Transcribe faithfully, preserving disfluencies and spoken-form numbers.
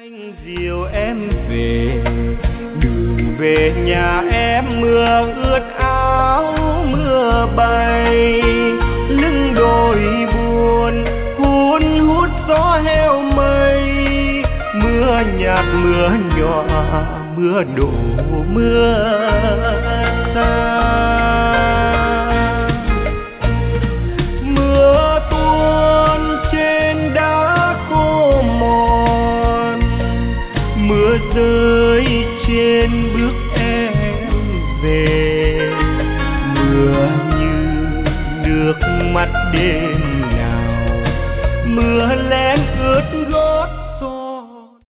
anh dìu em về, đường về nhà em mưa ướt áo mưa bay, lưng đồi buồn hun hút gió heo mây, mưa nhạt mưa nhòa mưa đổ mưa xa. Mưa tuôn trên đá khô mòn, mưa rơi trên bước em về, mưa như nước mắt đêm nào, mưa lén ướt gót